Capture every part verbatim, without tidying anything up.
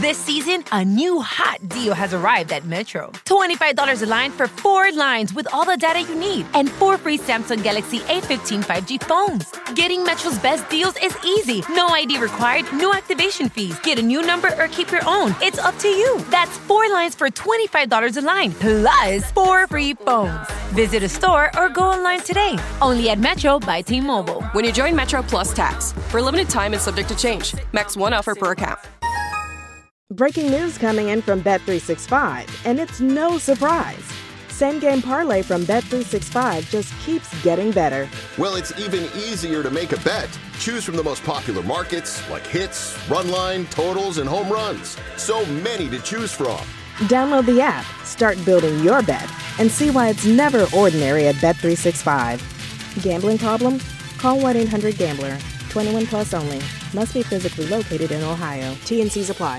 This season, a new hot deal has arrived at Metro. twenty-five dollars a line for four lines with all the data you need and four free Samsung Galaxy A fifteen five G phones. Getting Metro's best deals is easy. No I D required, no activation fees. Get a new number or keep your own. It's up to you. That's four lines for twenty-five dollars a line, plus four free phones. Visit a store or go online today. Only at Metro by T-Mobile. When you join Metro Plus Tax. For a limited time and subject to change. Max one offer per account. Breaking news coming in from Bet three sixty-five, and it's no surprise. Same Game Parlay from Bet three sixty-five just keeps getting better. Well, it's even easier to make a bet. Choose from the most popular markets like hits, run line, totals, and home runs. So many to choose from. Download the app, start building your bet, and see why it's never ordinary at Bet three sixty-five. Gambling problem? Call one eight hundred gambler. twenty-one plus only. Must be physically located in Ohio. T and C's apply.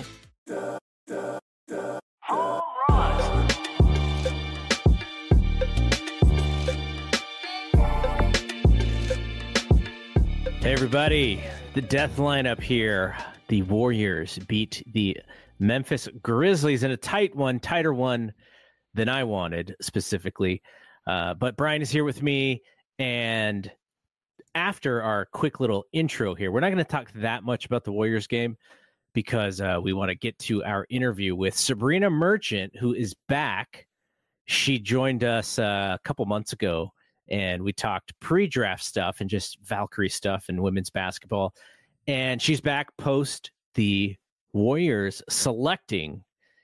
Hey everybody, the death lineup here. The Warriors beat the Memphis Grizzlies in a tight one, tighter one than I wanted specifically. Uh, but Brian is here with me, and after our quick little intro here, we're not going to talk that much about the Warriors game because uh, we want to get to our interview with Sabrina Merchant, who is back. She joined us uh, a couple months ago, and we talked pre-draft stuff and just Valkyrie stuff and women's basketball. And she's back post the Warriors selecting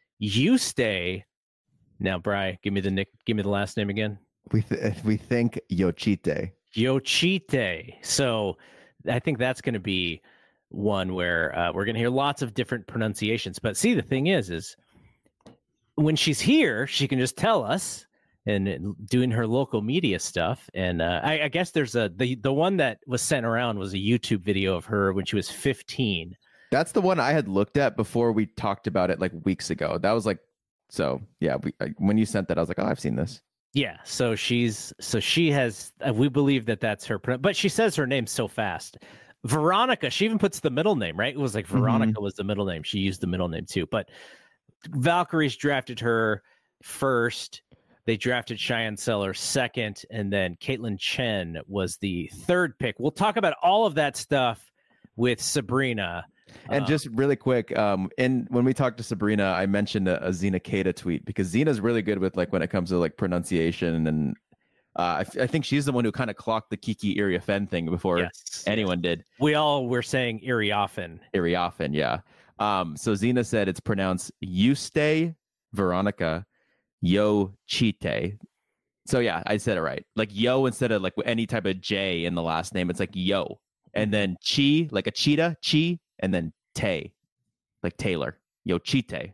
Yuste. Now, Bri, give me the nick, give me the last name again. We th- we think Yochite. Yochite. So I think that's going to be one where uh, we're going to hear lots of different pronunciations. But see, the thing is, is when she's here, she can just tell us and doing her local media stuff. And uh, I, I guess there's a the the one that was sent around was a YouTube video of her when she was fifteen. That's the one I had looked at before we talked about it like weeks ago. That was like, so yeah. We, I, when you sent that, I was like, oh, I've seen this. Yeah. So she's so she has. Uh, we believe that that's her, but she says her name so fast. Veronica. She even puts the middle name, right? It was like Veronica mm-hmm. was the middle name. She used the middle name too. But Valkyries drafted her first. They drafted Cheyenne Sellers second, and then Caitlin Chen was the third pick. We'll talk about all of that stuff with Sabrina. And um, just really quick, um, and when we talked to Sabrina, I mentioned a, a Zena Keita tweet because Zena's really good with like when it comes to like pronunciation, and uh, I, f- I think she's the one who kind of clocked the Kiki Iriafen thing before yes. anyone did. We all were saying Iriafen. Iriafen, yeah. Um, so Zena said it's pronounced Yuste Veronica Yo Chite. So yeah, I said it right. Like yo instead of like any type of J in the last name, it's like yo. And then chi, like a cheetah, chi, and then te, like Taylor. Yo Chite.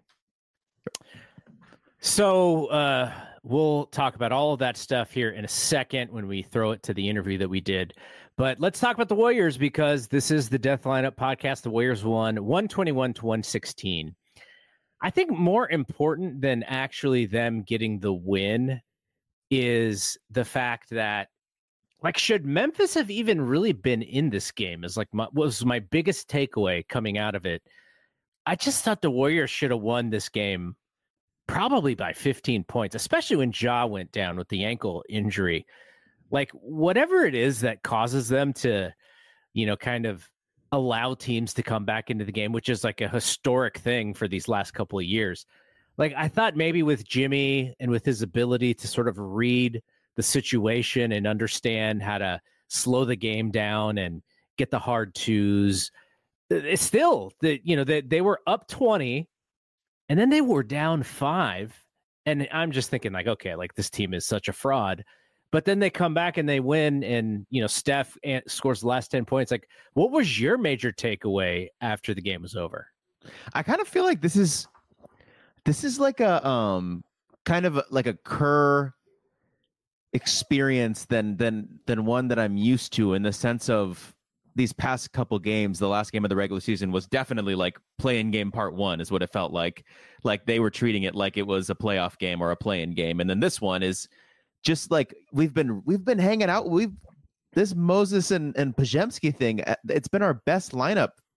So uh, we'll talk about all of that stuff here in a second when we throw it to the interview that we did. But let's talk about the Warriors because this is the Death Lineup podcast. The Warriors won one twenty-one to one sixteen. I think more important than actually them getting the win is the fact that, like, should Memphis have even really been in this game is like my, was my biggest takeaway coming out of it. I just thought the Warriors should have won this game probably by fifteen points, especially when Ja went down with the ankle injury. Like, whatever it is that causes them to, you know, kind of allow teams to come back into the game, which is like a historic thing for these last couple of years. Like, I thought maybe with Jimmy and with his ability to sort of read the situation and understand how to slow the game down and get the hard twos, it's still that, you know, they, they were up twenty and then they were down five. And I'm just thinking like, okay, like this team is such a fraud. But then they come back and they win, and you know Steph scores the last ten points. Like, what was your major takeaway after the game was over? I kind of feel like this is this is like a um kind of a, like a Kerr experience than than than one that I'm used to in the sense of these past couple games. The last game of the regular season was definitely like play-in game part one is what it felt like. Like they were treating it like it was a playoff game or a play-in game, and then this one is just like we've been we've been hanging out. We've this Moses and, and Pajemski thing. It's been our best lineup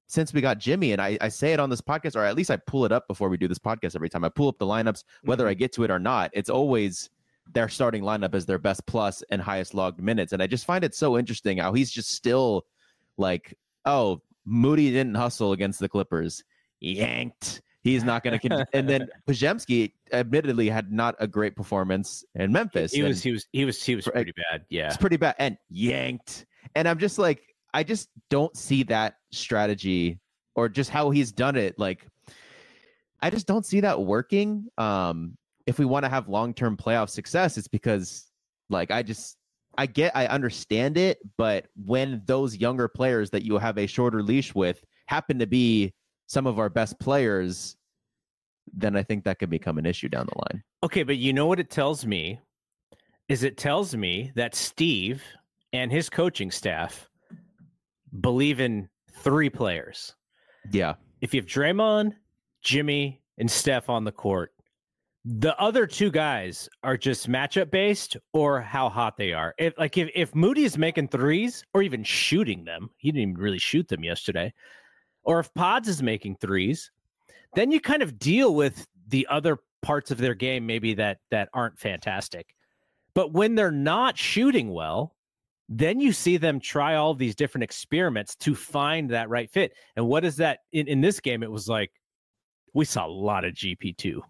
since we got Jimmy, and I, I say it on this podcast, or at least I pull it up before we do this podcast every time. I pull up the lineups, whether mm-hmm. I get to it or not. It's always their starting lineup as their best plus and highest logged minutes. And I just find it so interesting how he's just still like, oh, Moody didn't hustle against the Clippers. Yanked. He's not going to. Con- and then Podziemski admittedly had not a great performance in Memphis. He was, he was, he was, he was pretty bad. Yeah. It's pretty bad. And yanked. And I'm just like, I just don't see that strategy or just how he's done it. Like, I just don't see that working. Um, if we want to have long-term playoff success, it's because like, I just, I get, I understand it. But when those younger players that you have a shorter leash with happen to be some of our best players, then I think that could become an issue down the line. Okay. But you know what it tells me is it tells me that Steve and his coaching staff believe in three players. Yeah. If you have Draymond, Jimmy, and Steph on the court, the other two guys are just matchup based or how hot they are. If like if, if Moody is making threes or even shooting them, he didn't even really shoot them yesterday. Or if Pods is making threes, then you kind of deal with the other parts of their game maybe that that aren't fantastic. But when they're not shooting well, then you see them try all these different experiments to find that right fit. And what is that? In, in this game, it was like, we saw a lot of G P two.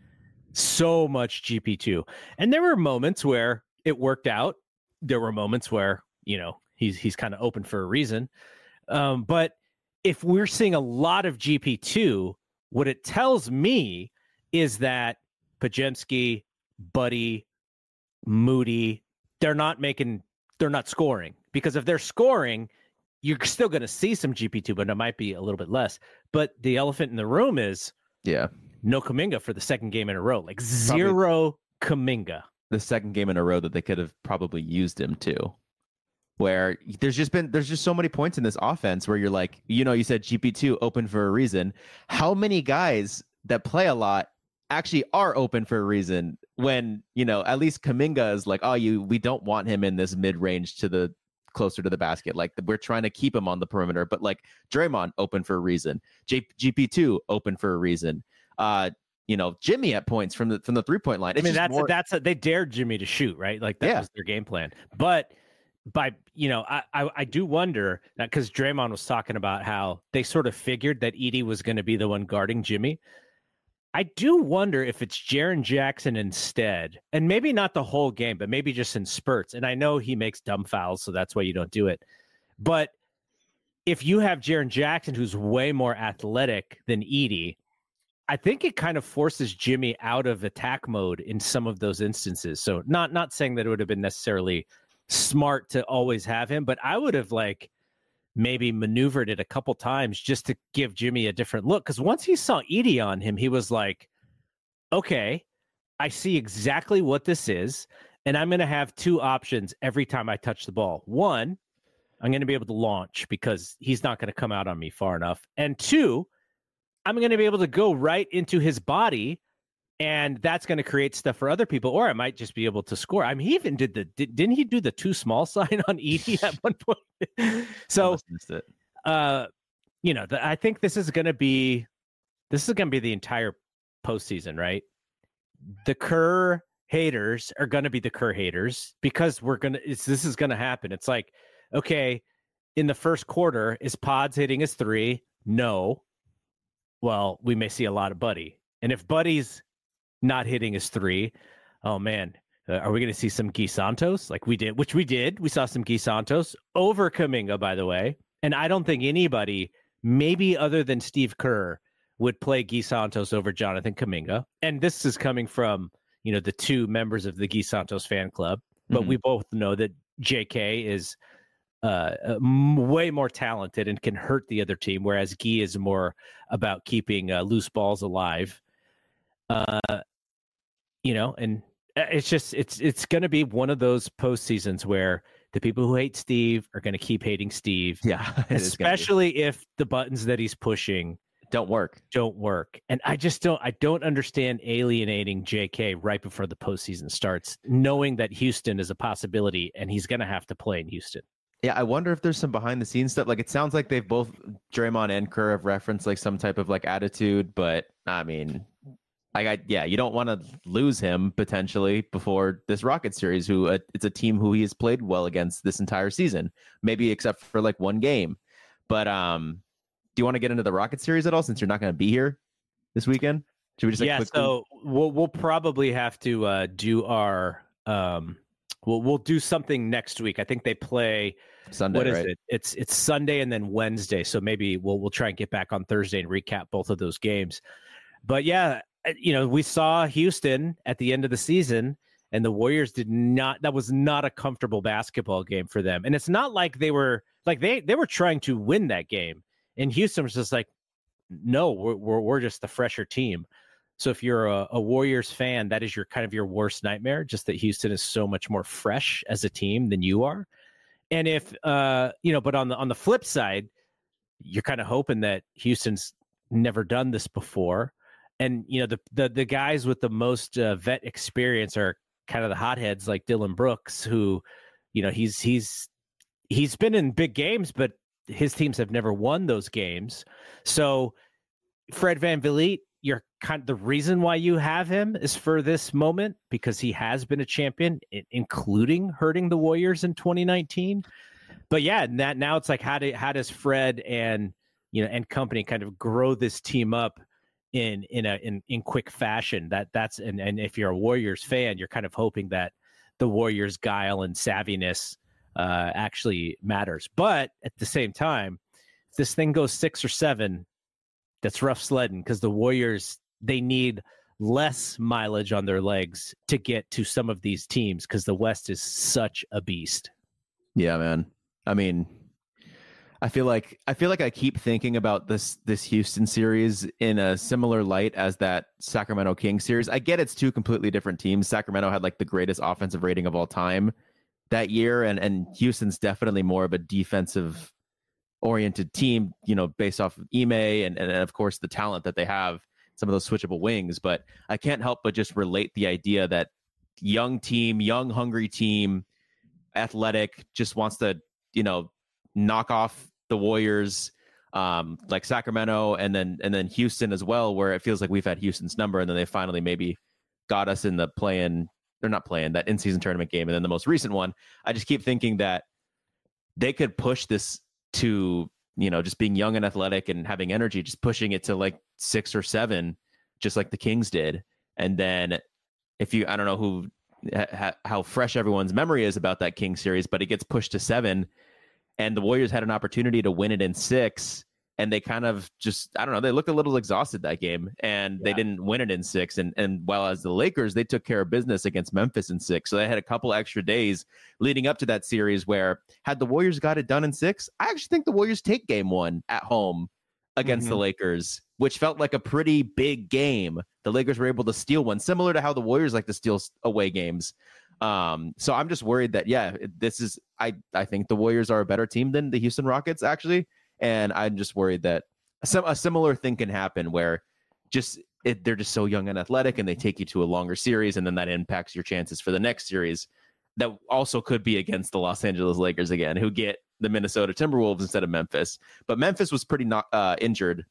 So much G P two. And there were moments where it worked out. There were moments where, you know, he's he's kind of open for a reason. Um, but if we're seeing a lot of G P two, what it tells me is that Podziemski, Buddy, Moody, they're not making... they're not scoring, because if they're scoring, you're still going to see some G P two, but it might be a little bit less. But the elephant in the room is yeah, no Kuminga for the second game in a row, like zero probably Kuminga. The second game in a row that they could have probably used him to, where there's just been, there's just so many points in this offense where you're like, you know, you said G P two open for a reason. How many guys that play a lot actually are open for a reason when, you know, at least Kuminga is like, oh, you, we don't want him in this mid range to the closer to the basket. Like we're trying to keep him on the perimeter, but like Draymond open for a reason, J- G P two open for a reason. Uh, you know, Jimmy at points from the, from the three point line. It's I mean, that's, more... a, that's, a, they dared Jimmy to shoot, right? Like that yeah. was their game plan. But by, you know, I, I, I do wonder that because Draymond was talking about how they sort of figured that Edey was going to be the one guarding Jimmy. I do wonder if it's Jaren Jackson instead, and maybe not the whole game, but maybe just in spurts. And I know he makes dumb fouls, so that's why you don't do it. But if you have Jaren Jackson, who's way more athletic than Edey, I think it kind of forces Jimmy out of attack mode in some of those instances. So not not saying that it would have been necessarily smart to always have him, but I would have like maybe maneuvered it a couple times just to give Jimmy a different look. Because once he saw Edey on him, he was like, okay, I see exactly what this is. And I'm going to have two options every time I touch the ball. One, I'm going to be able to launch because he's not going to come out on me far enough. And two, I'm going to be able to go right into his body, and that's going to create stuff for other people. Or I might just be able to score. I mean, he even did the, did, didn't he do the too small sign on Edey at one point? So, uh, you know, the, I think this is going to be, this is going to be the entire postseason, right? The Kerr haters are going to be the Kerr haters because we're going to, it's, this is going to happen. It's like, okay, in the first quarter, is Pods hitting his three? No. Well, we may see a lot of Buddy. And if Buddy's not hitting his three, oh man, uh, are we going to see some Guy Santos like we did, which we did. We saw some Guy Santos over Kuminga, by the way. And I don't think anybody, maybe other than Steve Kerr, would play Guy Santos over Jonathan Kuminga. And this is coming from, you know, the two members of the Guy Santos fan club. But mm-hmm. we both know that J K is uh, m- way more talented and can hurt the other team, whereas Guy is more about keeping uh, loose balls alive. Uh, you know, and it's just, it's it's going to be one of those postseasons where the people who hate Steve are going to keep hating Steve. Yeah. Especially if the buttons that he's pushing don't work. Don't work. And I just don't, I don't understand alienating J K right before the postseason starts, knowing that Houston is a possibility and he's going to have to play in Houston. Yeah, I wonder if there's some behind the scenes stuff. Like, it sounds like they've both, Draymond and Kerr, have referenced like some type of like attitude, but I mean, I got, yeah, you don't want to lose him potentially before this Rocket series, who uh, it's a team who he has played well against this entire season, maybe except for like one game. But um, do you want to get into the Rocket series at all, since you're not going to be here this weekend? Should we just like, yeah, quickly... so we'll we'll probably have to uh, do our um, we'll we'll do something next week. I think they play Sunday. What is right? it? It's it's Sunday and then Wednesday. So maybe we'll we'll try and get back on Thursday and recap both of those games. But yeah, you know, we saw Houston at the end of the season, and the Warriors did not. That was not a comfortable basketball game for them. And it's not like they were like they they were trying to win that game, and Houston was just like, no, we're we're, we're just the fresher team. So if you're a, a Warriors fan, that is your kind of your worst nightmare, just that Houston is so much more fresh as a team than you are. And if, uh, you know, but on the, on the flip side, you're kind of hoping that Houston's never done this before. And, you know, the, the, the guys with the most uh, vet experience are kind of the hotheads like Dylan Brooks, who, you know, he's, he's, he's been in big games, but his teams have never won those games. So Fred VanVleet, you're kind of, the reason why you have him is for this moment, because he has been a champion, including hurting the Warriors in twenty nineteen. But yeah, that now it's like, how do how does Fred and you know and company kind of grow this team up in in a in, in quick fashion? That that's and and if you're a Warriors fan, you're kind of hoping that the Warriors' guile and savviness uh, actually matters. But at the same time, if this thing goes six or seven, that's rough sledding, because the Warriors, they need less mileage on their legs to get to some of these teams, because the West is such a beast. Yeah, man. I mean, I feel like I feel like I keep thinking about this this Houston series in a similar light as that Sacramento Kings series. I get it's two completely different teams. Sacramento had like the greatest offensive rating of all time that year, and and Houston's definitely more of a defensive oriented team, you know, based off of Ime and, and of course the talent that they have, some of those switchable wings. But I can't help but just relate the idea that young team, young, hungry team, athletic, just wants to, you know, knock off the Warriors, um, like Sacramento, and then and then Houston as well, where it feels like we've had Houston's number, and then they finally maybe got us in the play-in, they're not playing that in-season tournament game, and then the most recent one. I just keep thinking that they could push this to, you know, just being young and athletic and having energy, just pushing it to like six or seven, just like the Kings did. And then if you, I don't know who, ha, how fresh everyone's memory is about that Kings series, but it gets pushed to seven, and the Warriors had an opportunity to win it in six. And they kind of just, I don't know, they looked a little exhausted that game, and yeah. they didn't win it in six. And and while as the Lakers, they took care of business against Memphis in six. So they had a couple extra days leading up to that series where, had the Warriors got it done in six, I actually think the Warriors take game one at home against mm-hmm. the Lakers, which felt like a pretty big game. The Lakers were able to steal one, similar to how the Warriors like to steal away games. Um, so I'm just worried that, yeah, this is, I, I think the Warriors are a better team than the Houston Rockets, actually. And I'm just worried that some a similar thing can happen where just it, they're just so young and athletic, and they take you to a longer series, and then that impacts your chances for the next series. That also could be against the Los Angeles Lakers again, who get the Minnesota Timberwolves instead of Memphis. But Memphis was pretty not uh, injured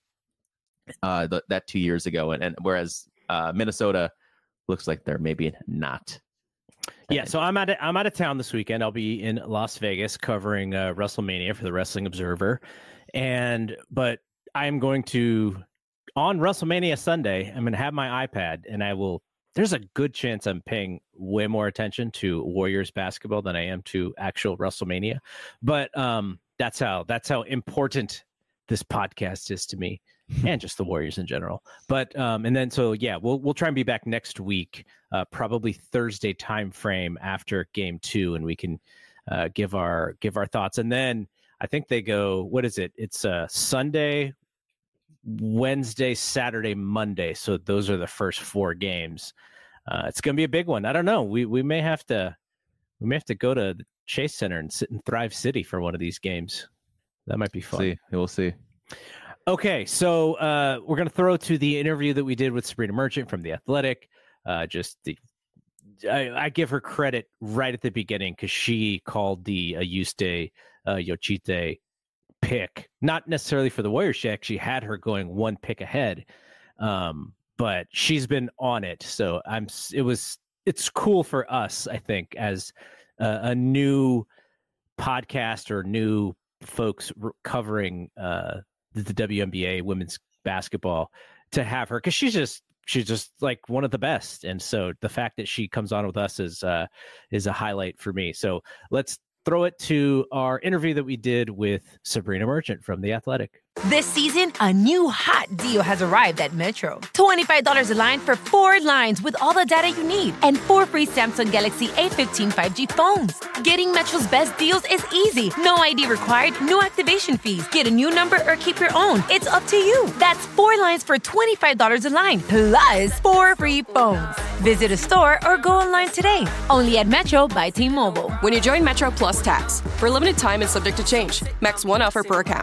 uh, th- that two years ago, and, and whereas uh, Minnesota looks like they're maybe not. Yeah, so I'm out of, I'm out of town this weekend. I'll be in Las Vegas covering uh, WrestleMania for the Wrestling Observer. And but I'm going to, on WrestleMania Sunday, I'm going to have my iPad, and I will, there's a good chance I'm paying way more attention to Warriors basketball than I am to actual WrestleMania. But um, that's how that's how important this podcast is to me, and just the Warriors in general. But um, and then so yeah, we'll we'll try and be back next week, uh, probably Thursday time frame after game two, and we can uh, give our give our thoughts. And then I think they go, what is it? It's uh, Sunday, Wednesday, Saturday, Monday. So those are the first four games. Uh, it's going to be a big one. I don't know. We we may have to we may have to go to the Chase Center and sit in Thrive City for one of these games. That might be fun. See, we'll see. Okay, so uh, we're going to throw to the interview that we did with Sabrina Merchant from The Athletic. Uh, just the, I, I give her credit right at the beginning, because she called the uh, Yuste uh, Yochite pick. Not necessarily for the Warriors. She actually had her going one pick ahead, um, but she's been on it. So I'm. It was. It's cool for us, I think, as a, a new podcast or new folks r- covering uh, the, the W N B A women's basketball to have her, because she's just. She's just like one of the best. And so the fact that she comes on with us is uh, is a highlight for me. So let's throw it to our interview that we did with Sabrina Merchant from The Athletic. This season, a new hot deal has arrived at Metro. twenty-five dollars a line for four lines with all the data you need and four free Samsung Galaxy A fifteen five G phones. Getting Metro's best deals is easy. No I D required, no activation fees. Get a new number or keep your own. It's up to you. That's four lines for twenty-five dollars a line, plus four free phones. Visit a store or go online today. Only at Metro by T-Mobile. When you join Metro Plus Tax, for a limited time and subject to change. Max one offer per account.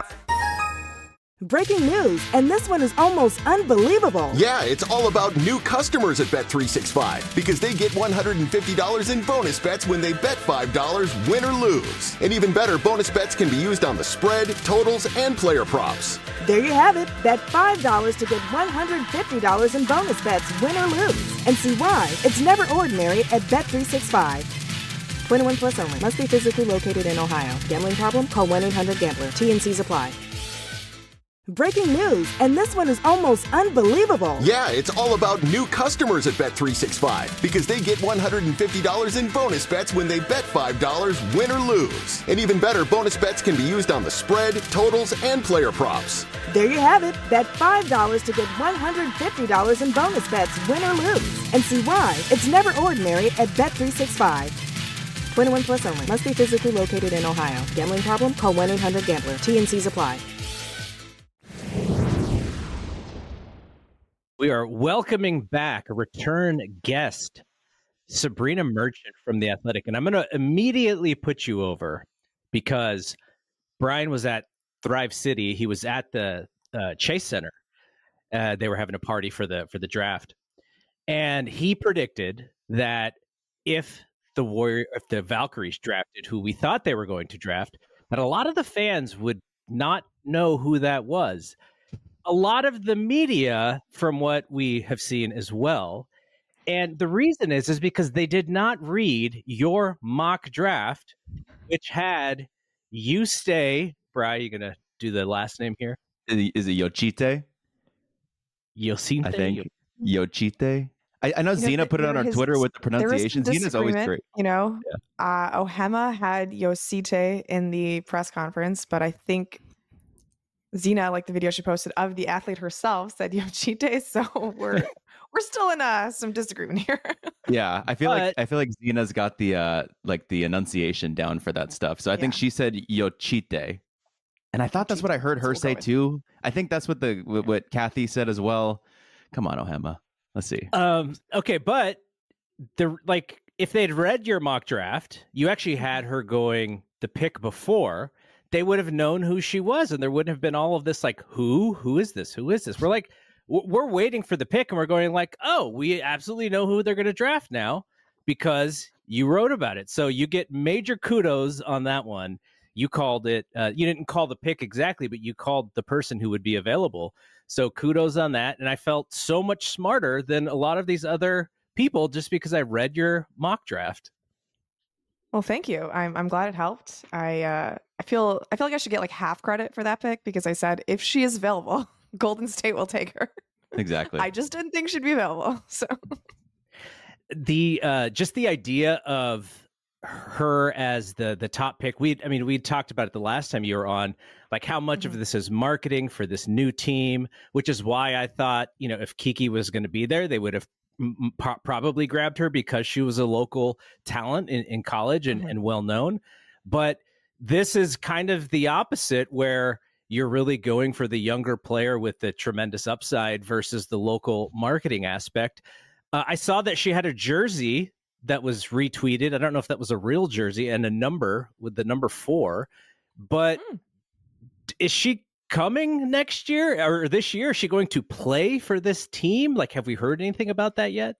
Breaking news, and this one is almost unbelievable. Yeah, it's all about new customers at Bet three sixty-five because they get one hundred fifty dollars in bonus bets when they bet five dollars, win or lose. And even better, bonus bets can be used on the spread, totals, and player props. There you have it. Bet five dollars to get one hundred fifty dollars in bonus bets, win or lose. And see why it's never ordinary at Bet three sixty-five. twenty-one plus only. Must be physically located in Ohio. Gambling problem? Call one eight hundred gambler. T N Cs apply. Breaking news, and this one is almost unbelievable. Yeah, it's all about new customers at Bet three sixty-five because they get one hundred fifty dollars in bonus bets when they bet five dollars, win or lose. And even better, bonus bets can be used on the spread, totals, and player props. There you have it. Bet five dollars to get one hundred fifty dollars in bonus bets, win or lose. And see why it's never ordinary at Bet three sixty-five. twenty-one plus only. Must be physically located in Ohio. Gambling problem? Call one eight hundred gambler. T N Cs apply. We are welcoming back a return guest, Sabrina Merchant from The Athletic. And I'm going to immediately put you over because Brian was at Thrive City. He was at the uh, Chase Center. Uh, they were having a party for the for the draft. And he predicted that if the Warrior, if the Valkyries drafted who we thought they were going to draft, that a lot of the fans would not know who that was. A lot of the media, from what we have seen as well. And the reason is, is because they did not read your mock draft, which had you stay. Brian, you going to do the last name here? Is it Yochite? Yosinte? I think. Yochite? I, I know You know, Zena th- put it on there our is- Twitter with the There was pronunciation. Zena's always disagreement, great. You know, uh, Ohema had Yosite in the press conference, but I think Zena, like the video she posted of the athlete herself, said Yochite. So we're we're still in uh, some disagreement here. Yeah, I feel like But- I feel like Zena's got the uh like the enunciation down for that stuff. So I think Yeah. she said Yochite, and I thought that's what I heard So her we'll go say with- too. I think that's what the what what Kathy said as well. Come on, Ohema. Let's see. Um, okay, but the like if they'd read your mock draft, you actually had her going the pick before, they would have known who she was, and there wouldn't have been all of this like, who? Who is this? Who is this? We're like, w- we're waiting for the pick, and we're going like, oh, we absolutely know who they're going to draft now because you wrote about it. So you get major kudos on that one. You called it. Uh, you didn't call the pick exactly, but you called the person who would be available. So kudos on that. And I felt so much smarter than a lot of these other people just because I read your mock draft. Well, thank you. I'm I'm glad it helped. I uh, I feel I feel like I should get like half credit for that pick because I said if she is available, Golden State will take her. Exactly. I just didn't think she'd be available. So The uh, just the idea of her as the the top pick. We I mean we talked about it the last time you were on, like how much Mhm. of this is marketing for this new team, which is why I thought, you know, if Kiki was going to be there, they would have m- m- pro- probably grabbed her because she was a local talent in, in college and, Mhm. and well known. But this is kind of the opposite, where you're really going for the younger player with the tremendous upside versus the local marketing aspect. Uh, I saw that she had a jersey that was retweeted. I don't know if that was a real jersey, and a number with the number four. But Hmm. is she coming next year or this year? Is she going to play for this team? Like, have we heard anything about that yet?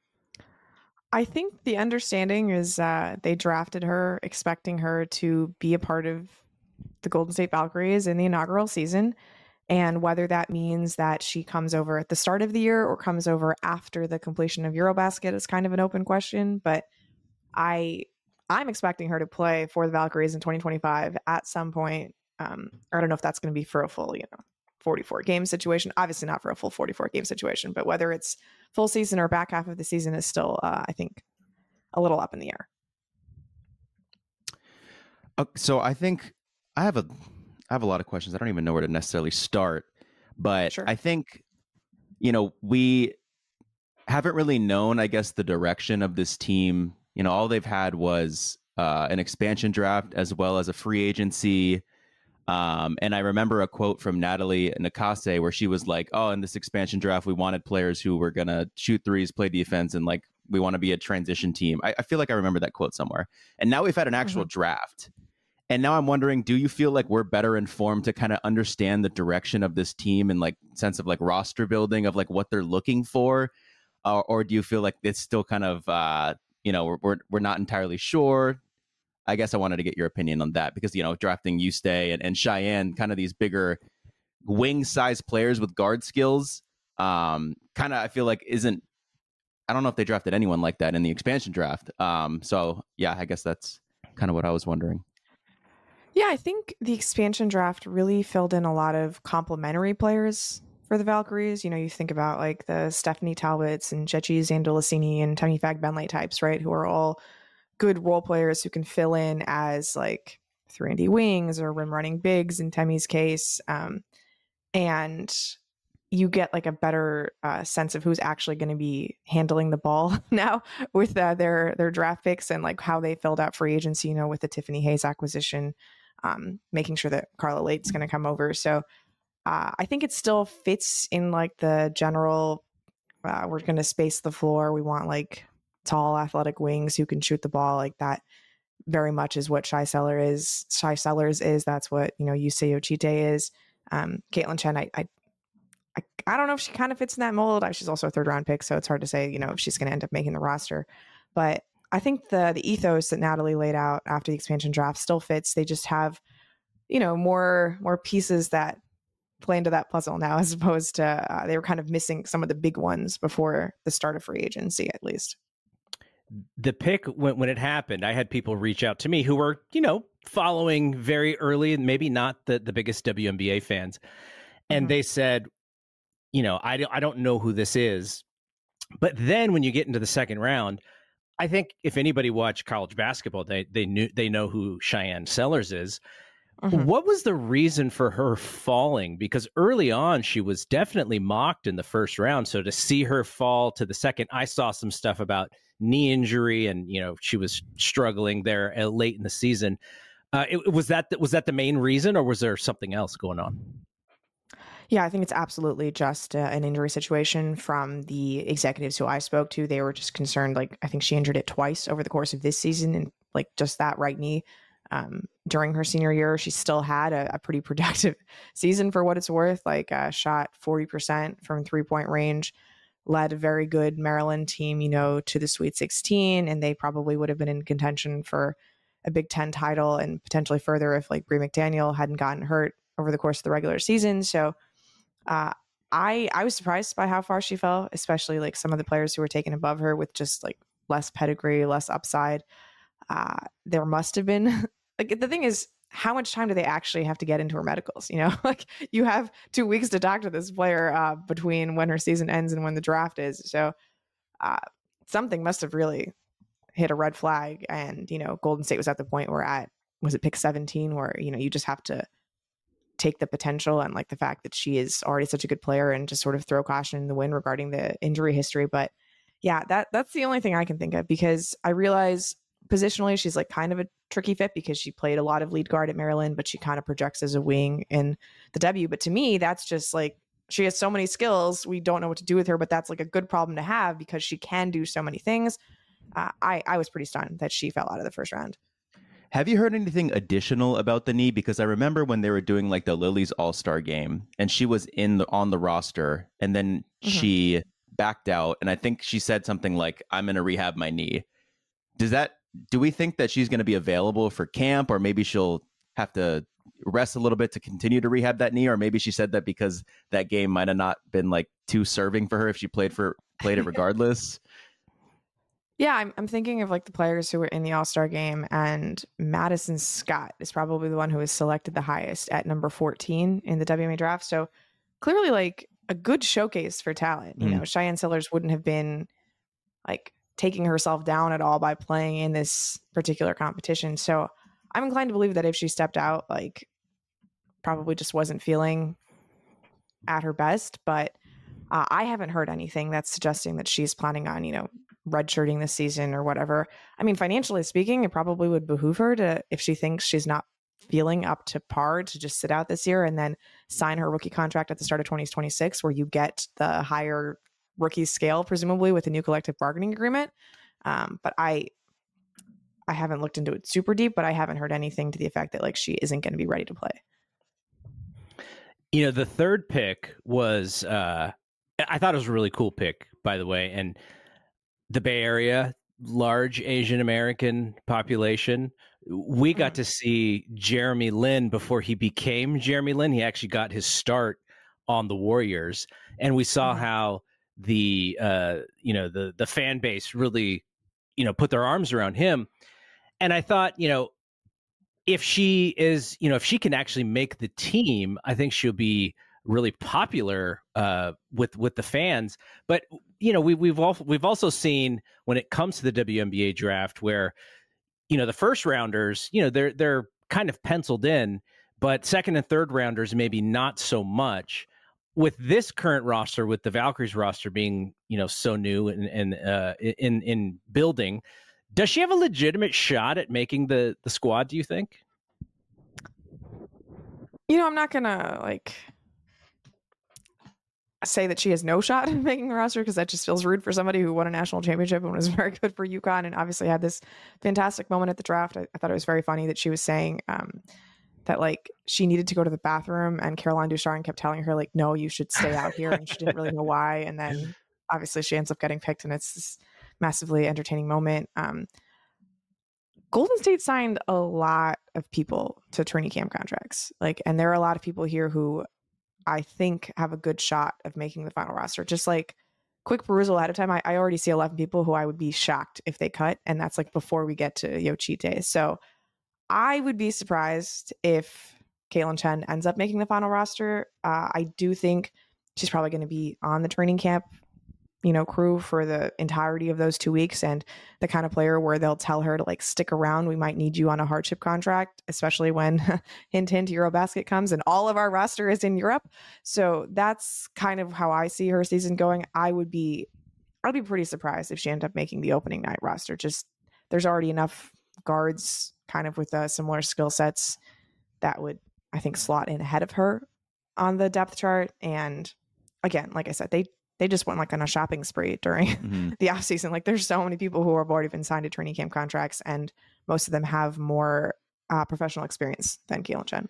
I think the understanding is uh, they drafted her expecting her to be a part of the Golden State Valkyries in the inaugural season. And whether that means that she comes over at the start of the year or comes over after the completion of Eurobasket is kind of an open question. But I, I'm expecting her to play for the Valkyries in twenty twenty-five at some point. Um, I don't know if that's going to be for a full, you know, forty-four game situation. Obviously not for a full forty-four game situation, but whether it's full season or back half of the season is still, uh, I think, a little up in the air. Uh, so I think I have a I have a lot of questions. I don't even know where to necessarily start, but Sure. I think, you know, we haven't really known, I guess, the direction of this team. You know, all they've had was uh, an expansion draft as well as a free agency. Um, and I remember a quote from Natalie Nakase where she was like, oh, in this expansion draft, we wanted players who were going to shoot threes, play defense, and like, we want to be a transition team. I, I feel like I remember that quote somewhere. And now we've had an actual mm-hmm. draft. And now I'm wondering, do you feel like we're better informed to kind of understand the direction of this team and like sense of like roster building of like what they're looking for? Uh, or do you feel like it's still kind of, uh, you know, we're, we're, we're not entirely sure? I guess I wanted to get your opinion on that because, you know, drafting Yuste and, and Cheyenne, kind of these bigger wing size players with guard skills, um, kind of, I feel like isn't, I don't know if they drafted anyone like that in the expansion draft. Um, so yeah, I guess that's kind of what I was wondering. Yeah, I think the expansion draft really filled in a lot of complementary players for the Valkyries. You know, you think about like the Stephanie Talbots and Jechi Zandolicini and Temi Fagbenle types, right? Who are all good role players who can fill in as like three and D wings or rim running bigs in Temi's case. Um, and you get like a better uh, sense of who's actually going to be handling the ball now with uh, their, their draft picks and like how they filled out free agency, you know, with the Tiffany Hayes acquisition. Um, making sure that Carla Late's going to come over. So uh, I think it still fits in like the general, uh, we're going to space the floor. We want like tall athletic wings who can shoot the ball. Like that very much is what Shai Seller is. Shai Sellers is. That's what, you know, Yusei Ochite is. Um, Caitlin Chen, I, I, I, I don't know if she kind of fits in that mold. She's also a third round pick. So it's hard to say, you know, if she's going to end up making the roster, but I think the the ethos that Natalie laid out after the expansion draft still fits. They just have, you know, more more pieces that play into that puzzle now, as opposed to uh, they were kind of missing some of the big ones before the start of free agency, at least. The pick, when, when it happened, I had people reach out to me who were, you know, following very early and maybe not the, the biggest W N B A fans. And mm-hmm. they said, you know, I don't, I don't know who this is. But then when you get into the second round, I think if anybody watched college basketball, they they knew they know who Cheyenne Sellers is. Mm-hmm. What was the reason for her falling? Because early on, she was definitely mocked in the first round. So to see her fall to the second, I saw some stuff about knee injury, and you know she was struggling there late in the season. Uh, it, was that was that the main reason, or was there something else going on? Yeah, I think it's absolutely just uh, an injury situation. From the executives who I spoke to, they were just concerned. Like, I think she injured it twice over the course of this season, and like just that right knee. Um, during her senior year, she still had a, a pretty productive season for what it's worth. Like, uh, shot forty percent from three point range, led a very good Maryland team, you know, to the Sweet sixteen, and they probably would have been in contention for a Big Ten title and potentially further if like Bree McDaniel hadn't gotten hurt over the course of the regular season. So. Uh, I I was surprised by how far she fell, especially like some of the players who were taken above her with just like less pedigree, less upside. Uh, there must have been like the thing is, how much time do they actually have to get into her medicals? You know, like you have two weeks to talk to this player uh, between when her season ends and when the draft is. So uh, something must have really hit a red flag. And you know, Golden State was at the point where at was it pick seventeen, where you know you just have to take the potential and like the fact that she is already such a good player and just sort of throw caution in the wind regarding the injury history. But yeah, that that's the only thing I can think of, because I realize positionally she's like kind of a tricky fit because she played a lot of lead guard at Maryland, but she kind of projects as a wing in the W. But to me, that's just like, she has so many skills. We don't know what to do with her, but that's like a good problem to have because she can do so many things. Uh, I, I was pretty stunned that she fell out of the first round. Have you heard anything additional about the knee? Because I remember when they were doing like the Lily's All-Star game and she was in the, on the roster, and then mm-hmm. she backed out. And I think she said something like, I'm going to rehab my knee. Does that, do we think that she's going to be available for camp, or maybe she'll have to rest a little bit to continue to rehab that knee, or maybe she said that because that game might have not been like too serving for her if she played for played it regardless. Yeah, I'm I'm thinking of like the players who were in the All-Star game, and Madison Scott is probably the one who was selected the highest at number fourteen in the W M A draft. So clearly like a good showcase for talent. You Mm. know, Cheyenne Sillers wouldn't have been like taking herself down at all by playing in this particular competition. So I'm inclined to believe that if she stepped out, like probably just wasn't feeling at her best. But uh, I haven't heard anything that's suggesting that she's planning on, you know, redshirting this season or whatever. I mean, financially speaking, it probably would behoove her to, if she thinks she's not feeling up to par, to just sit out this year and then sign her rookie contract at the start of twenty twenty-six, where you get the higher rookie scale, presumably with a new collective bargaining agreement. Um, but I, I haven't looked into it super deep, but I haven't heard anything to the effect that like she isn't going to be ready to play. You know, the third pick was, uh, I thought it was a really cool pick, by the way. And the Bay Area, large Asian American population. We got to see Jeremy Lin before he became Jeremy Lin. He actually got his start on the Warriors, and we saw how the uh, you know the the fan base really you know put their arms around him. And I thought, you know, if she is, you know, if she can actually make the team, I think she'll be really popular uh, with with the fans. But you know, we, we've also we've also seen when it comes to the W N B A draft where, you know, the first rounders, you know, they're they're kind of penciled in, but second and third rounders maybe not so much. With this current roster, with the Valkyries roster being, you know, so new and and uh, in in building, does she have a legitimate shot at making the the squad, do you think? You know, I'm not gonna like say that she has no shot at making the roster, because that just feels rude for somebody who won a national championship and was very good for UConn and obviously had this fantastic moment at the draft. I, I thought it was very funny that she was saying um, that like she needed to go to the bathroom and Caroline Ducharme kept telling her like, no, you should stay out here. And she didn't really know why. And then obviously she ends up getting picked, and it's this massively entertaining moment. Um, Golden State signed a lot of people to training camp contracts. Like, and there are a lot of people here who I think have a good shot of making the final roster. Just like quick perusal ahead of time, I, I already see eleven people who I would be shocked if they cut. And that's like before we get to Yochite. So I would be surprised if Caitlin Chen ends up making the final roster. Uh, I do think she's probably going to be on the training camp, you know, crew for the entirety of those two weeks, and the kind of player where they'll tell her to like stick around. We might need you on a hardship contract, especially when hint hint Eurobasket comes and all of our roster is in Europe. So that's kind of how I see her season going. I would be, I'd be pretty surprised if she ended up making the opening night roster. Just there's already enough guards kind of with uh, similar skill sets that would, I think, slot in ahead of her on the depth chart. And again, like I said, they They just went like on a shopping spree during mm-hmm. the off season. Like there's so many people who have already been signed to training camp contracts, and most of them have more uh, professional experience than Caitlin Chen.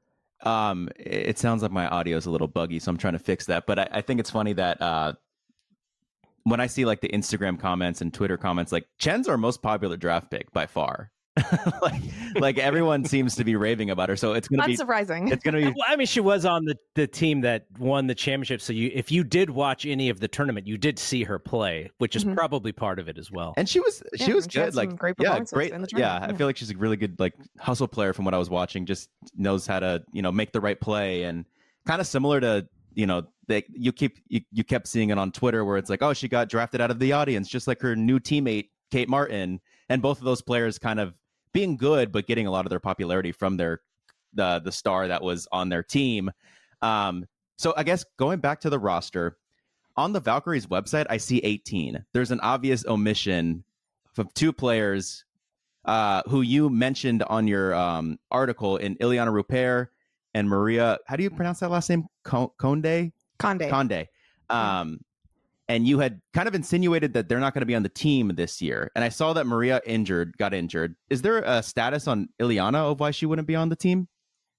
Um, it sounds like my audio is a little buggy, so I'm trying to fix that. But I, I think it's funny that uh, when I see like the Instagram comments and Twitter comments, like Chen's our most popular draft pick by far. like, like everyone seems to be raving about her, so it's gonna Not be surprising. It's gonna be. Well, I mean, she was on the, the team that won the championship, so you, if you did watch any of the tournament, you did see her play, which is mm-hmm. probably part of it as well. And she was she yeah, was she good, like great yeah, great. In the yeah, yeah, I feel like she's a really good like hustle player from what I was watching. Just knows how to you know make the right play, and kind of similar to you know they you keep you, you kept seeing it on Twitter where it's like, oh, she got drafted out of the audience, just like her new teammate Kate Martin, and both of those players kind of being good, but getting a lot of their popularity from their the the star that was on their team. Um, so I guess going back to the roster, on the Valkyries website, I see eighteen. There's an obvious omission of two players uh, who you mentioned on your um, article in Ileana Rupert and Maria. How do you pronounce that last name? Conde? Conde. Conde. Um, And you had kind of insinuated that they're not going to be on the team this year. And I saw that Maria injured, got injured. Is there a status on Ileana of why she wouldn't be on the team?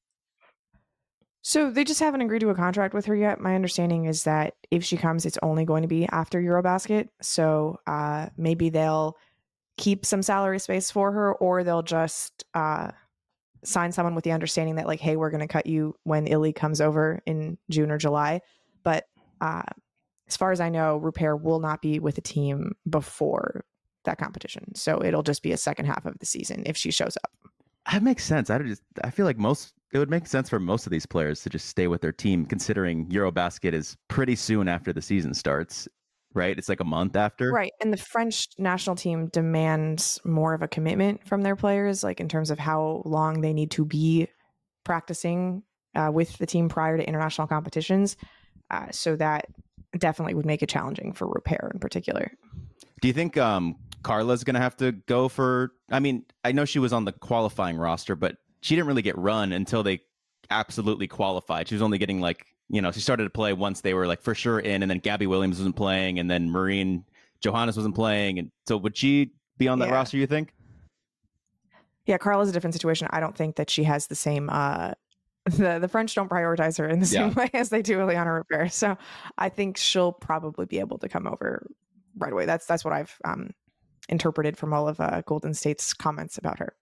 So they just haven't agreed to a contract with her yet. My understanding is that if she comes, it's only going to be after Eurobasket. So uh, maybe they'll keep some salary space for her, or they'll just uh, sign someone with the understanding that like, hey, we're going to cut you when Illy comes over in June or July. But uh, as far as I know, Rupert will not be with the team before that competition. So it'll just be a second half of the season if she shows up. That makes sense. I just I feel like most it would make sense for most of these players to just stay with their team, considering Eurobasket is pretty soon after the season starts, right? It's like a month after. Right. And the French national team demands more of a commitment from their players, like in terms of how long they need to be practicing uh, with the team prior to international competitions. Uh, so that definitely would make it challenging for Rupert in particular. Do you think um, Carla's going to have to go for, I mean, I know she was on the qualifying roster, but she didn't really get run until they absolutely qualified. She was only getting like, you know, she started to play once they were like for sure in, and then Gabby Williams wasn't playing, and then Marine Johannes wasn't playing. And so would she be on that Yeah. roster, you think? Yeah, Carla's a different situation. I don't think that she has the same, uh, the, the French don't prioritize her in the same Yeah. way as they do Liana Rupert. So I think she'll probably be able to come over right away. That's, that's what I've um, interpreted from all of uh, Golden State's comments about her.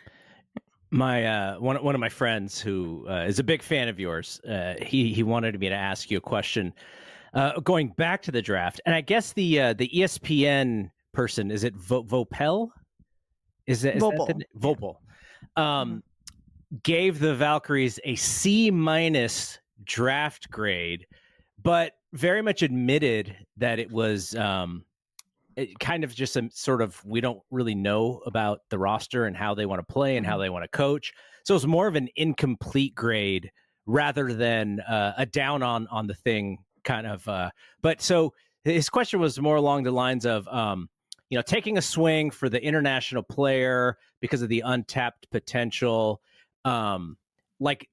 My uh, one one of my friends who uh, is a big fan of yours, uh, he he wanted me to ask you a question uh, going back to the draft, and I guess the uh, the E S P N person, is it Vo- Vopel? Is it is Vopel. that the, Vopel? Um, gave the Valkyries a C minus draft grade, but very much admitted that it was um, it kind of just a sort of, we don't really know about the roster and how they want to play and how they want to coach. So it's more of an incomplete grade rather than uh, a down on on the thing kind of. Uh, but so his question was more along the lines of, um, you know, taking a swing for the international player because of the untapped potential. Um, like,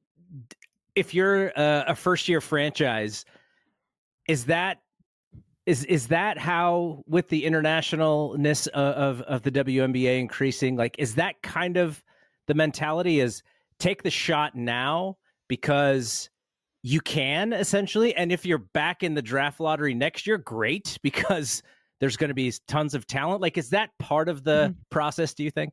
if you're a, a first year franchise, is that Is is that how, with the internationalness of, of, of the W N B A increasing, like, is that kind of the mentality, is take the shot now because you can, essentially, and if you're back in the draft lottery next year, great, because there's going to be tons of talent. Like, is that part of the mm-hmm. process, do you think?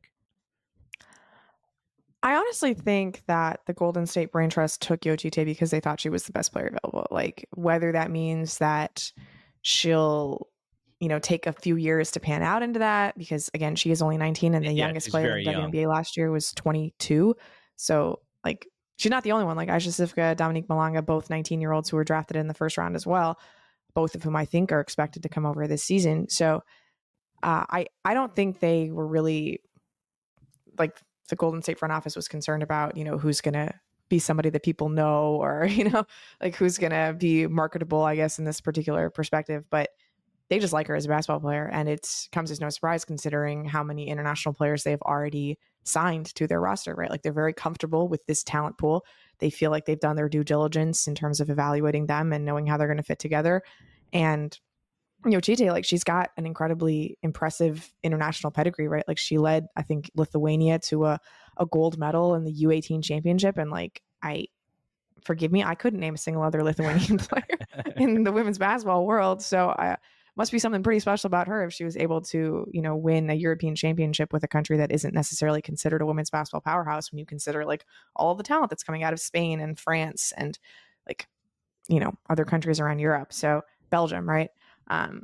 I honestly think that the Golden State Brain Trust took Yo Chite because they thought she was the best player available. Like, whether that means that she'll, you know, take a few years to pan out into that, because again, she is only nineteen and the yeah, youngest player in the W N B A young. last year was twenty-two. So like, she's not the only one. Like Aisha Sifka, Dominique Malanga, both nineteen year olds who were drafted in the first round as well, both of whom I think are expected to come over this season. So uh, I, I don't think they were really, like, the Golden State front office was concerned about, you know, who's going to be somebody that people know, or, you know, like who's going to be marketable, I guess, in this particular perspective. But they just like her as a basketball player. And it comes as no surprise considering how many international players they've already signed to their roster, right? Like, they're very comfortable with this talent pool. They feel like they've done their due diligence in terms of evaluating them and knowing how they're going to fit together. And, you know, Chite, like, she's got an incredibly impressive international pedigree, right? Like, she led, I think, Lithuania to a, a gold medal in the U eighteen championship. And like, I, forgive me, I couldn't name a single other Lithuanian player in the women's basketball world. So I must be something pretty special about her if she was able to, you know, win a European championship with a country that isn't necessarily considered a women's basketball powerhouse when you consider like all the talent that's coming out of Spain and France and like, you know, other countries around Europe. So Belgium, right? Um,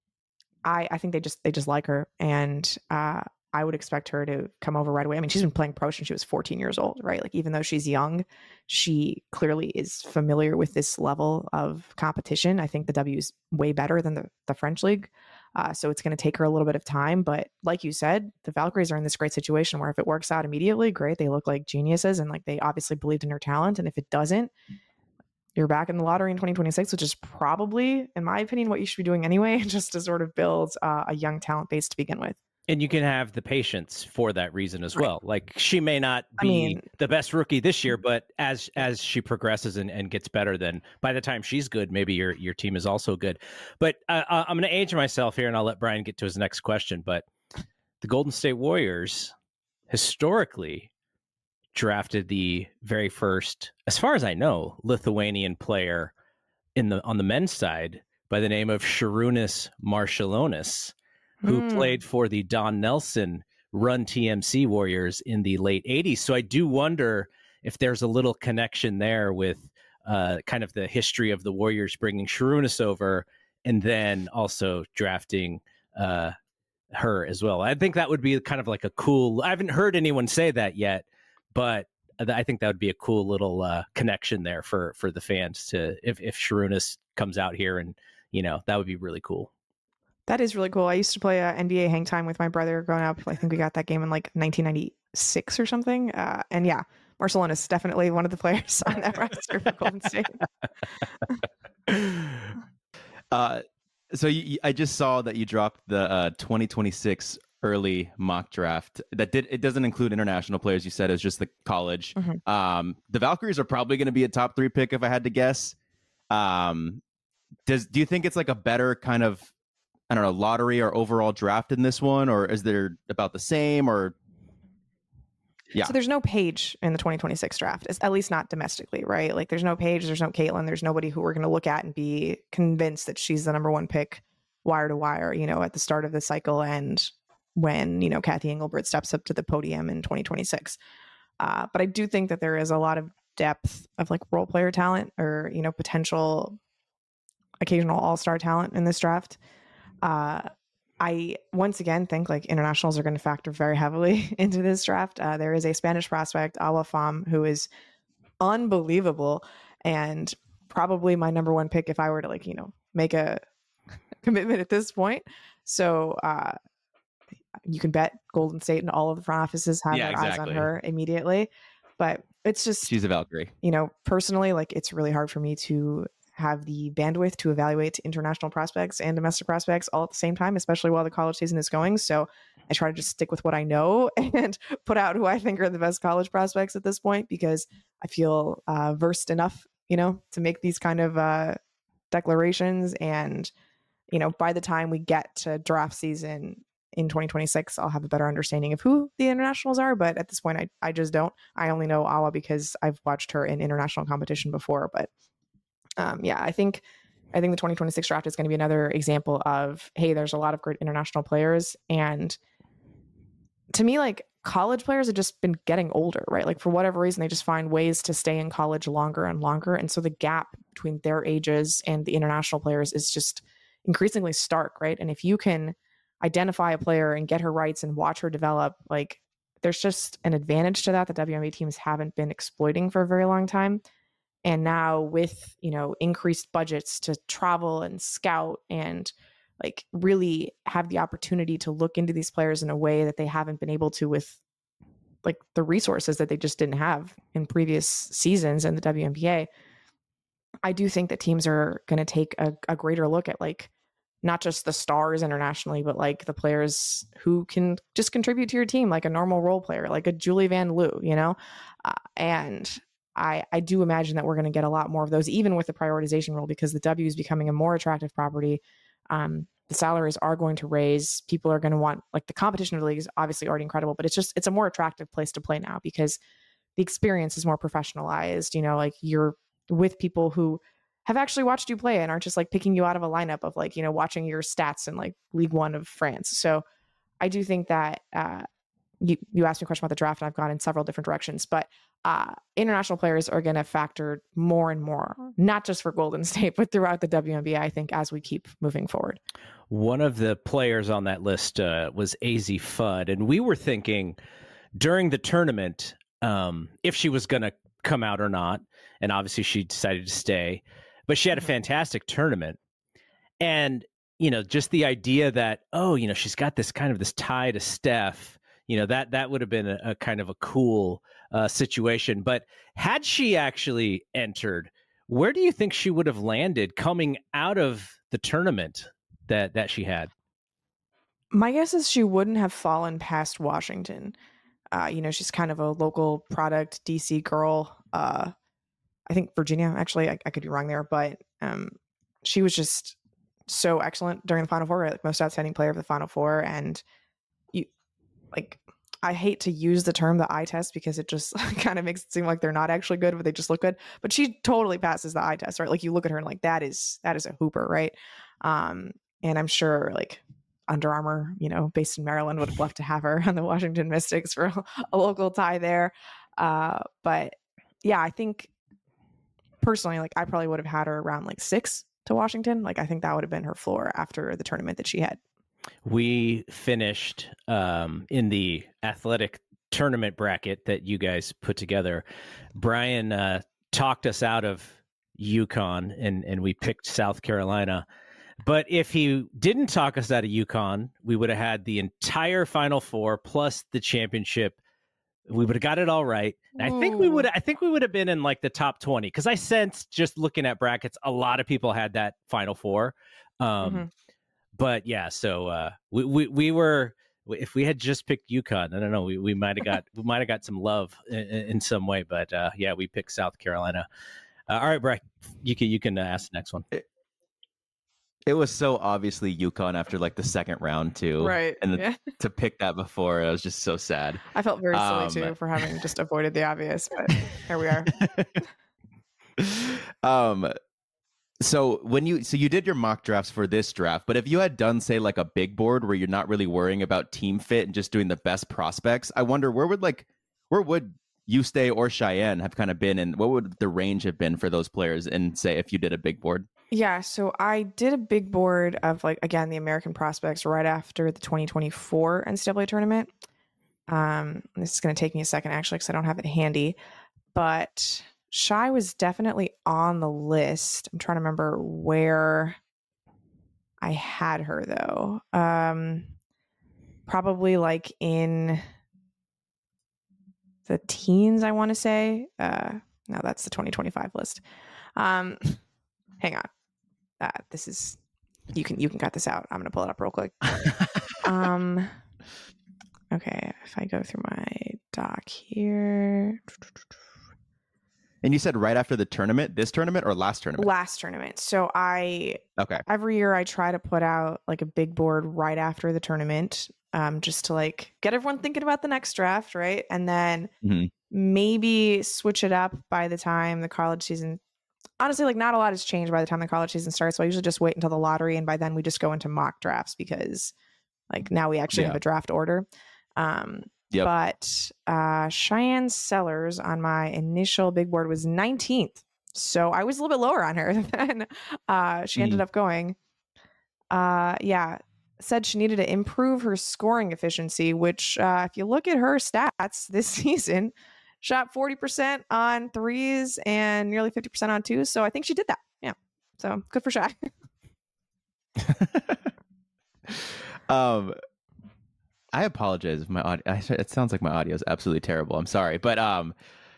I, I think they just, they just like her. And, uh, I would expect her to come over right away. I mean, she's been playing pro since she was fourteen years old, right? Like, even though she's young, she clearly is familiar with this level of competition. I think the W is way better than the, the French league. Uh, so it's going to take her a little bit of time. But like you said, the Valkyries are in this great situation where if it works out immediately, great. They look like geniuses and like they obviously believed in her talent. And if it doesn't, you're back in the lottery in twenty twenty-six, which is probably, in my opinion, what you should be doing anyway, just to sort of build uh, a young talent base to begin with. And you can have the patience for that reason as well. Right. Like, she may not be I mean, the best rookie this year, but as as she progresses and, and gets better, then by the time she's good, maybe your your team is also good. But uh, I'm going to age myself here, and I'll let Brian get to his next question. But the Golden State Warriors historically drafted the very first, as far as I know, Lithuanian player in the on the men's side by the name of Šarūnas Marčiulionis, who mm. played for the Don Nelson Run T M C Warriors in the late eighties. So I do wonder if there's a little connection there with uh, kind of the history of the Warriors bringing Sarunas over and then also drafting uh, her as well. I think that would be kind of like a cool, I haven't heard anyone say that yet, but I think that would be a cool little uh, connection there for, for the fans to, if, if Sarunas comes out here, and, you know, that would be really cool. That is really cool. I used to play uh, N B A Hang Time with my brother growing up. I think we got that game in like nineteen ninety-six or something. Uh, and yeah, Marcelona is definitely one of the players on that roster for Golden State. uh, so you, I just saw that you dropped the uh, twenty twenty-six early mock draft. That did it doesn't include international players. You said it's just the college. Mm-hmm. Um, the Valkyries are probably going to be a top three pick if I had to guess. Um, does do you think it's like a better kind of, I don't know, lottery or overall draft in this one, or is there about the same? Or yeah, so there's no Paige in the twenty twenty-six draft, at least not domestically, right? Like there's no Paige, there's no Caitlin, there's nobody who we're going to look at and be convinced that she's the number one pick wire to wire, you know, at the start of the cycle and when, you know, Kathy Engelbert steps up to the podium in twenty twenty-six. Uh, but I do think that there is a lot of depth of like role player talent or, you know, potential occasional all-star talent in this draft. Uh, I once again think like internationals are going to factor very heavily into this draft. Uh, there is a Spanish prospect, Awa Pham, who is unbelievable and probably my number one pick if I were to like, you know, make a commitment at this point. So uh, you can bet Golden State and all of the front offices have yeah, their exactly. eyes on her immediately. But it's just, she's a Valkyrie. You know, personally, like it's really hard for me to have the bandwidth to evaluate international prospects and domestic prospects all at the same time, especially while the college season is going. So I try to just stick with what I know and put out who I think are the best college prospects at this point, because I feel uh, versed enough, you know, to make these kind of uh, declarations. And, you know, by the time we get to draft season in twenty twenty-six, I'll have a better understanding of who the internationals are. But at this point, I, I just don't. I only know Awa because I've watched her in international competition before. But Um, yeah, I think I think the twenty twenty-six draft is going to be another example of, hey, there's a lot of great international players. And to me, like college players have just been getting older, right? Like for whatever reason, they just find ways to stay in college longer and longer. And so the gap between their ages and the international players is just increasingly stark, right? And if you can identify a player and get her rights and watch her develop, like there's just an advantage to that that W N B A teams haven't been exploiting for a very long time. And now with, you know, increased budgets to travel and scout and like really have the opportunity to look into these players in a way that they haven't been able to with like the resources that they just didn't have in previous seasons in the W N B A, I do think that teams are going to take a, a greater look at like not just the stars internationally, but like the players who can just contribute to your team, like a normal role player, like a Julie Van Loo, you know? Uh, and I, I do imagine that we're going to get a lot more of those, even with the prioritization rule, because the W is becoming a more attractive property. Um, the salaries are going to raise. People are going to want, like the competition of the league is obviously already incredible, but it's just, it's a more attractive place to play now because the experience is more professionalized. You know, like you're with people who have actually watched you play and aren't just like picking you out of a lineup of like, you know, watching your stats in like League One of France. So I do think that uh, you, you asked me a question about the draft and I've gone in several different directions, but uh, international players are going to factor more and more, not just for Golden State, but throughout the W N B A, I think, as we keep moving forward. One of the players on that list uh, was Azzi Fudd. And we were thinking during the tournament um, if she was going to come out or not. And obviously she decided to stay. But she had a fantastic tournament. And, you know, just the idea that, oh, you know, she's got this kind of this tie to Steph, you know, that that would have been a, a kind of a cool uh, situation. But had she actually entered, where do you think she would have landed coming out of the tournament that, that she had? My guess is she wouldn't have fallen past Washington. Uh, you know, she's kind of a local product, D C girl. Uh, I think Virginia, actually, I, I could be wrong there, but um, she was just so excellent during the Final Four, right? Like most outstanding player of the Final Four. And you, like, I hate to use the term the eye test because it just kind of makes it seem like they're not actually good, but they just look good. But she totally passes the eye test, right? Like you look at her and like that is that is a hooper, right? Um, and I'm sure like Under Armour, you know, based in Maryland, would have loved to have her on the Washington Mystics for a, a local tie there. Uh, but yeah, I think personally, like I probably would have had her around like six to Washington. Like I think that would have been her floor after the tournament that she had. We finished um, in the athletic tournament bracket that you guys put together. Brian uh, talked us out of UConn, and, and we picked South Carolina. But if he didn't talk us out of UConn, we would have had the entire Final Four plus the championship. We would have got it all right. And I think we would. I think we would have been in like the top twenty because I sensed just looking at brackets, a lot of people had that Final Four. Um, mm-hmm. But yeah, so uh, we, we we were. If we had just picked UConn, I don't know, we, we might have got we might have got some love in, in some way. But uh, yeah, we picked South Carolina. Uh, all right, Brian, you can you can uh, ask the next one. It, it was so obviously UConn after like the second round too, right? And yeah. to pick that before, I was just so sad. I felt very silly um, too for having just avoided the obvious, but here we are. um. So when you so you did your mock drafts for this draft, but if you had done say like a big board where you're not really worrying about team fit and just doing the best prospects, I wonder where would like where would Yuste or Cheyenne have kind of been, and what would the range have been for those players? And say if you did a big board. Yeah, so I did a big board of like again the American prospects right after the twenty twenty-four N C double A tournament. Um, this is going to take me a second actually because I don't have it handy, but Shy was definitely on the list. I'm trying to remember where I had her though. Um, probably like in the teens, I want to say. Uh, no, that's the twenty twenty-five list. Um, hang on. Uh, this is you can you can cut this out. I'm gonna pull it up real quick. um, okay, if I go through my doc here. And you said right after the tournament, this tournament or last tournament? Last tournament. So I, okay. Every year I try to put out like a big board right after the tournament, um, just to like get everyone thinking about the next draft, right? And then mm-hmm. maybe switch it up by the time the college season. Honestly, like not a lot has changed by the time the college season starts. So I usually just wait until the lottery, and by then we just go into mock drafts because like now we actually yeah. have a draft order. Um, Yep. But uh, Cheyenne Sellers on my initial big board was nineteenth. So I was a little bit lower on her than uh, she mm. ended up going. Uh, yeah. Said she needed to improve her scoring efficiency, which uh, if you look at her stats this season, shot forty percent on threes and nearly fifty percent on twos. So I think she did that. Yeah. So good for Shy. um. I apologize if my audio. It sounds like my audio is absolutely terrible. I'm sorry, but um,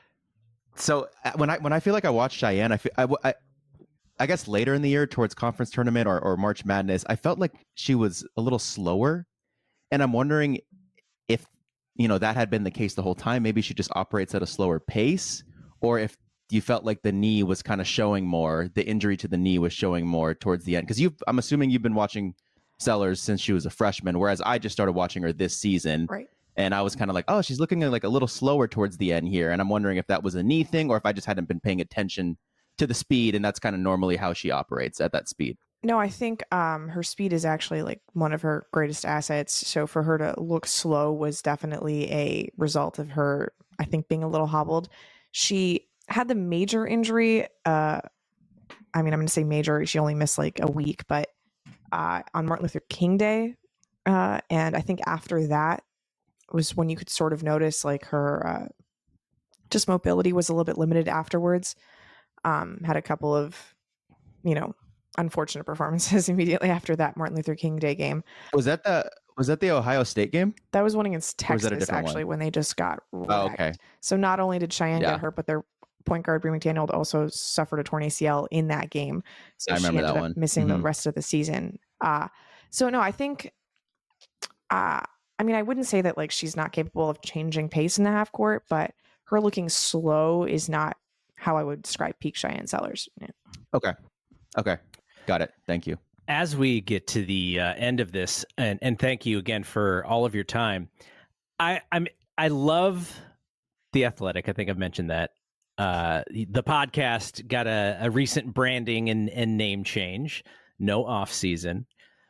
so when I when I feel like I watch Cheyenne, I feel I, I, I guess later in the year towards conference tournament or, or March Madness, I felt like she was a little slower, and I'm wondering if you know that had been the case the whole time. Maybe she just operates at a slower pace, or if you felt like the knee was kind of showing more, the injury to the knee was showing more towards the end. Because you, I'm assuming you've been watching Sellers since she was a freshman, whereas I just started watching her this season. Right. And I was kind of like, oh, she's looking like a little slower towards the end here. And I'm wondering if that was a knee thing or if I just hadn't been paying attention to the speed. And that's kind of normally how she operates at that speed. No, I think um, her speed is actually like one of her greatest assets. So for her to look slow was definitely a result of her, I think, being a little hobbled. She had the major injury. Uh, I mean, I'm going to say major. She only missed like a week, but Uh, on Martin Luther King Day. Uh, and I think after that was when you could sort of notice like her uh, just mobility was a little bit limited afterwards. Um, had a couple of, you know, unfortunate performances immediately after that Martin Luther King Day game. Was that the was that the Ohio State game? That was one against Texas, actually, one? when they just got wrecked. Oh, okay. So not only did Cheyenne yeah. get hurt, but their point guard Bree McDaniel also suffered a torn A C L in that game. So I remember she ended that up one. missing mm-hmm. the rest of the season. Uh, so no, I think, uh, I mean, I wouldn't say that like she's not capable of changing pace in the half court, but her looking slow is not how I would describe peak Cheyenne Sellers. Yeah. Okay. Okay. Got it. Thank you. As we get to the uh, end of this, and, and thank you again for all of your time. I I'm I love The Athletic. I think I've mentioned that. Uh, the podcast got a, a recent branding and, and name change. No off season.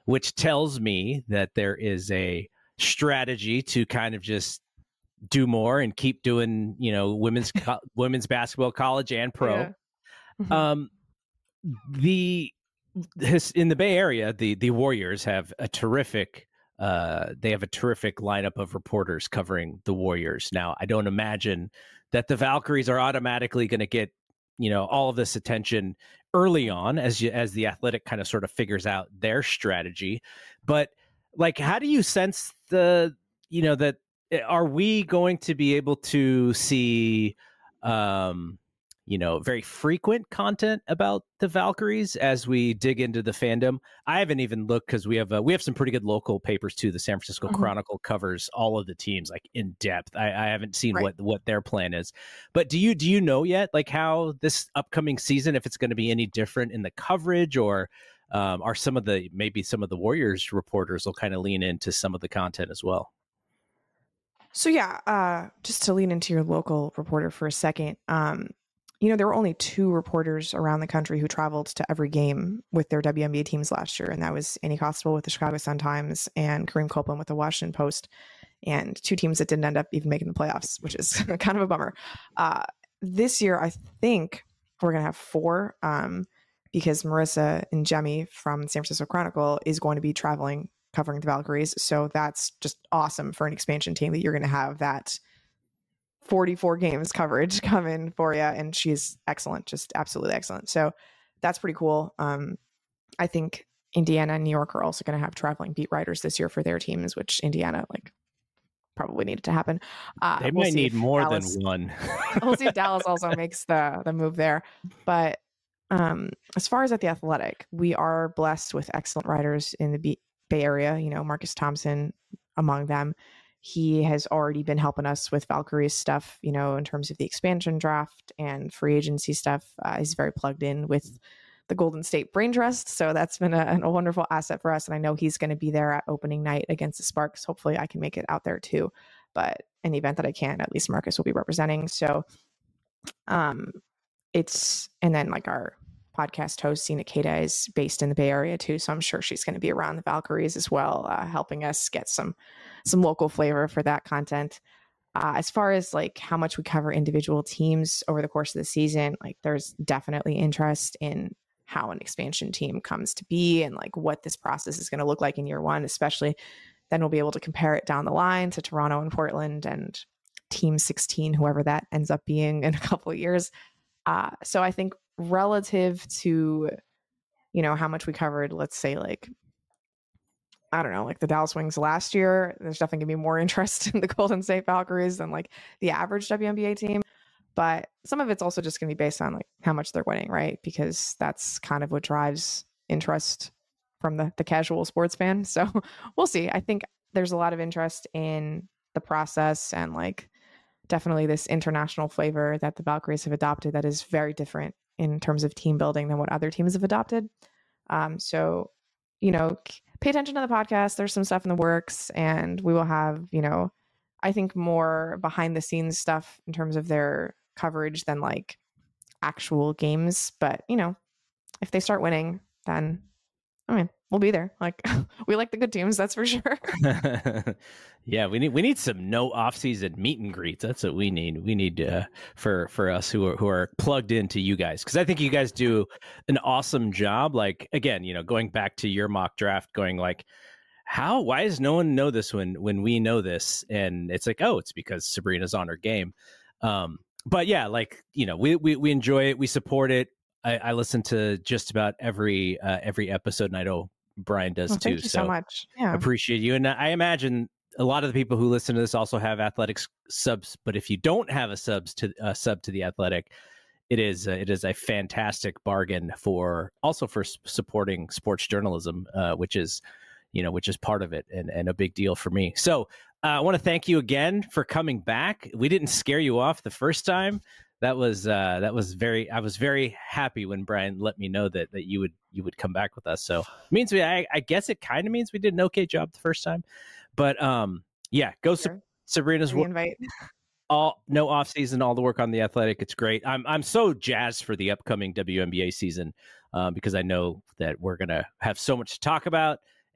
which tells me that there is a strategy to kind of just do more and keep doing, you know, women's co- women's basketball, college and pro. Yeah. Mhm. Um, the his, in the Bay Area, the the Warriors have a terrific. Uh, they have a terrific lineup of reporters covering the Warriors. Now, I don't imagine that the Valkyries are automatically going to get, you know, all of this attention early on as you, as the Athletic kind of sort of figures out their strategy. But like, how do you sense the, you know, that are we going to be able to see, um, you know, very frequent content about the Valkyries as we dig into the fandom? I haven't even looked because we have uh, we have some pretty good local papers too. The San Francisco Mhm. Chronicle covers all of the teams like in depth. I, I haven't seen Right. what what their plan is, but do you do you know yet like how this upcoming season, if it's going to be any different in the coverage, or um, are some of the maybe some of the Warriors reporters will kind of lean into some of the content as well? So yeah, uh, just to lean into your local reporter for a second, um, you know, there were only two reporters around the country who traveled to every game with their W N B A teams last year, and that was Annie Costable with the Chicago Sun-Times and Kareem Copeland with the Washington Post, and two teams that didn't end up even making the playoffs, which is kind of a bummer. Uh, this year, I think we're going to have four um, because Marissa and Jemmy from San Francisco Chronicle is going to be traveling covering the Valkyries. So that's just awesome for an expansion team that you're going to have that forty-four games coverage come in for you. And she's excellent, just absolutely excellent. So that's pretty cool. Um, I think Indiana and New York are also going to have traveling beat writers this year for their teams, which Indiana like probably needed to happen. Uh, They we'll might see need if more Dallas- than one. we'll see if Dallas also makes the the move there. But um, as far as at the Athletic, we are blessed with excellent writers in the B- Bay Area. You know, Marcus Thompson among them. He has already been helping us with Valkyries stuff, you know, in terms of the expansion draft and free agency stuff. Uh, he's very plugged in with the Golden State Brain Trust. So that's been a, a wonderful asset for us. And I know he's going to be there at opening night against the Sparks. Hopefully I can make it out there too. But in the event that I can, at least Marcus will be representing. So um, it's, and then like our podcast host, Zena Kata, is based in the Bay Area too. So I'm sure she's going to be around the Valkyries as well, uh, helping us get some, some local flavor for that content. Uh, as far as like how much we cover individual teams over the course of the season, like there's definitely interest in how an expansion team comes to be and like what this process is going to look like in year one, especially then we'll be able to compare it down the line to Toronto and Portland and team sixteen, whoever that ends up being in a couple of years. Uh, so I think relative to, you know, how much we covered, let's say like, I don't know, like the Dallas Wings last year, there's definitely gonna be more interest in the Golden State Valkyries than like the average W N B A team. But some of it's also just gonna be based on like how much they're winning, right? Because that's kind of what drives interest from the, the casual sports fan. So we'll see. I think there's a lot of interest in the process and like definitely this international flavor that the Valkyries have adopted that is very different in terms of team building than what other teams have adopted. Um, so, you know, pay attention to the podcast. There's some stuff in the works, and we will have, you know, I think more behind the scenes stuff in terms of their coverage than like actual games. But, you know, if they start winning, then I mean, we'll be there. Like we like the good teams, that's for sure. Yeah, we need we need some no off-season meet and greets. That's what we need. We need uh, for for us who are who are plugged into you guys, because I think you guys do an awesome job. Like again, you know, going back to your mock draft, going like, how? Why does no one know this when when we know this? And it's like, oh, it's because Sabrina's on her game. Um, but yeah, like you know, we we we enjoy it. We support it. I, I listen to just about every uh, every episode, and I know Brian does Well, too. thank you so much. Yeah. Appreciate you. And I imagine a lot of the people who listen to this also have Athletics subs. But if you don't have a subs to a uh, sub to the Athletic, it is uh, it is a fantastic bargain for also for s- supporting sports journalism, uh, which is you know which is part of it and, and a big deal for me. So uh, I want to thank you again for coming back. We didn't scare you off the first time. That was uh, that was very. I was very happy when Brian let me know that that you would you would come back with us. So it means we. I, I guess it kind of means we did an okay job the first time, but um, yeah. Go Sure. Sabrina's The work. invite. All no off season, all the work on the Athletic. It's great. I'm I'm so jazzed for the upcoming W N B A season um, because I know that we're gonna have so much to talk about,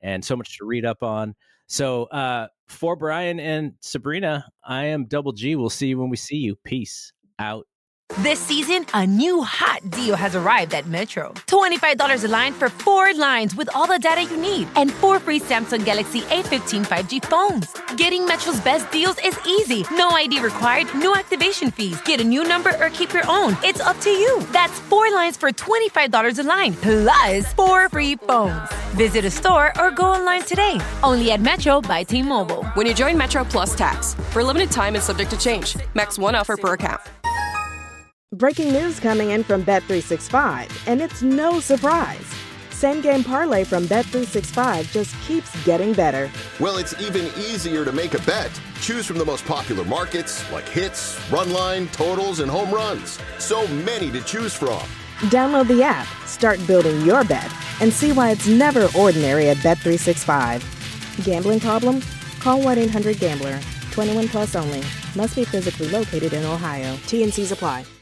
and so much to read up on. So uh, for Brian and Sabrina, I am Double G. We'll see you when we see you. Peace out. This season, a new hot deal has arrived at Metro. twenty-five dollars a line for four lines with all the data you need and four free Samsung Galaxy A fifteen five G phones. Getting Metro's best deals is easy. No I D required, no activation fees. Get a new number or keep your own. It's up to you. That's four lines for twenty-five dollars a line, plus four free phones. Visit a store or go online today. Only at Metro by T-Mobile. When you join Metro Plus Tax. For a limited time and subject to change. Max one offer per account. Breaking news coming in from Bet three sixty-five, and it's no surprise. Same Game Parlay from Bet three sixty-five just keeps getting better. Well, it's even easier to make a bet. Choose from the most popular markets like hits, run line, totals, and home runs. So many to choose from. Download the app, start building your bet, and see why it's never ordinary at Bet three sixty-five. Gambling problem? Call one eight hundred gambler. twenty-one plus only. Must be physically located in Ohio. T and C's apply.